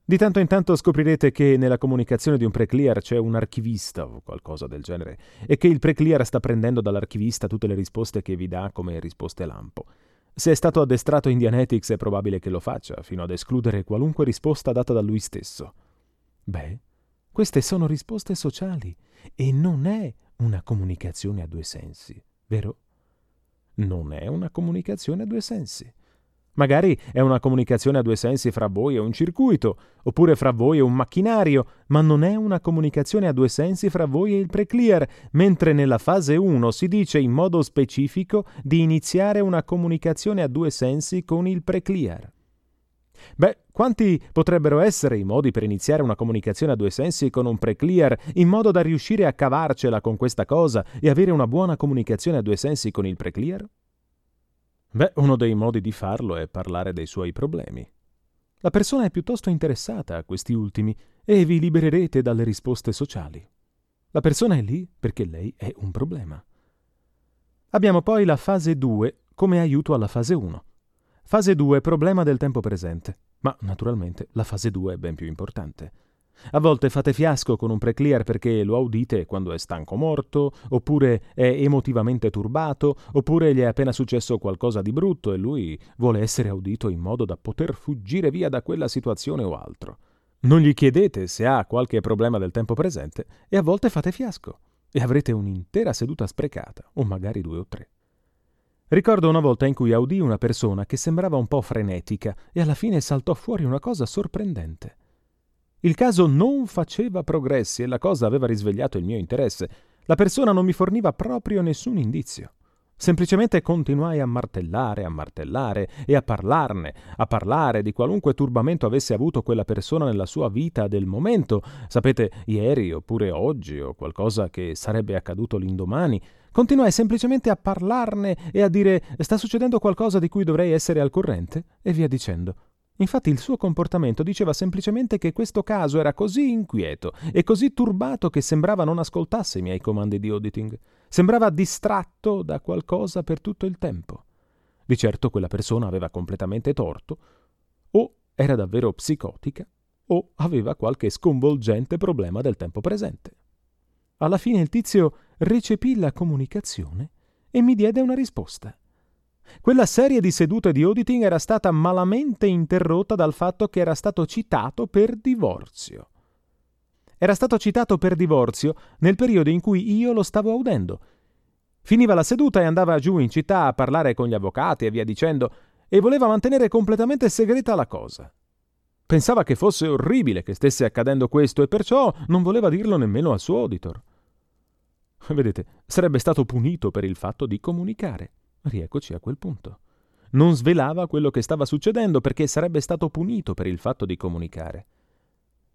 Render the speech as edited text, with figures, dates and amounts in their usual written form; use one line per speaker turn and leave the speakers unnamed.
Di tanto in tanto scoprirete che nella comunicazione di un pre-clear c'è un archivista o qualcosa del genere e che il pre-clear sta prendendo dall'archivista tutte le risposte che vi dà come risposte lampo. Se è stato addestrato in Dianetics è probabile che lo faccia, fino ad escludere qualunque risposta data da lui stesso. Beh, queste sono risposte sociali e non è una comunicazione a due sensi, vero? Non è una comunicazione a due sensi. Magari è una comunicazione a due sensi fra voi e un circuito, oppure fra voi e un macchinario, ma non è una comunicazione a due sensi fra voi e il pre-clear, mentre nella fase 1 si dice in modo specifico di iniziare una comunicazione a due sensi con il pre-clear. Beh, quanti potrebbero essere i modi per iniziare una comunicazione a due sensi con un pre-clear, in modo da riuscire a cavarcela con questa cosa e avere una buona comunicazione a due sensi con il pre-clear? Beh, uno dei modi di farlo è parlare dei suoi problemi. La persona è piuttosto interessata a questi ultimi e vi libererete dalle risposte sociali. La persona è lì perché lei è un problema. Abbiamo poi la fase 2 come aiuto alla fase 1. Fase 2, problema del tempo presente. Ma naturalmente la fase 2 è ben più importante. A volte fate fiasco con un pre-clear perché lo audite quando è stanco morto, oppure è emotivamente turbato, oppure gli è appena successo qualcosa di brutto e lui vuole essere audito in modo da poter fuggire via da quella situazione o altro. Non gli chiedete se ha qualche problema del tempo presente e a volte fate fiasco e avrete un'intera seduta sprecata, o magari 2 o 3. Ricordo una volta in cui audii una persona che sembrava un po' frenetica e alla fine saltò fuori una cosa sorprendente. Il caso non faceva progressi e la cosa aveva risvegliato il mio interesse. La persona non mi forniva proprio nessun indizio. Semplicemente continuai a martellare e a parlare di qualunque turbamento avesse avuto quella persona nella sua vita del momento, sapete, ieri oppure oggi o qualcosa che sarebbe accaduto l'indomani. Continuai semplicemente a parlarne e a dire «sta succedendo qualcosa di cui dovrei essere al corrente?» e via dicendo. Infatti il suo comportamento diceva semplicemente che questo caso era così inquieto e così turbato che sembrava non ascoltasse i miei comandi di auditing. Sembrava distratto da qualcosa per tutto il tempo. Di certo quella persona aveva completamente torto, o era davvero psicotica, o aveva qualche sconvolgente problema del tempo presente. Alla fine il tizio recepì la comunicazione e mi diede una risposta. Quella serie di sedute di auditing era stata malamente interrotta dal fatto che era stato citato per divorzio. Era stato citato per divorzio nel periodo in cui io lo stavo audendo. Finiva la seduta e andava giù in città a parlare con gli avvocati e via dicendo, e voleva mantenere completamente segreta la cosa. Pensava che fosse orribile che stesse accadendo questo e perciò non voleva dirlo nemmeno al suo auditor. Vedete, sarebbe stato punito per il fatto di comunicare. Rieccoci a quel punto. Non svelava quello che stava succedendo perché sarebbe stato punito per il fatto di comunicare.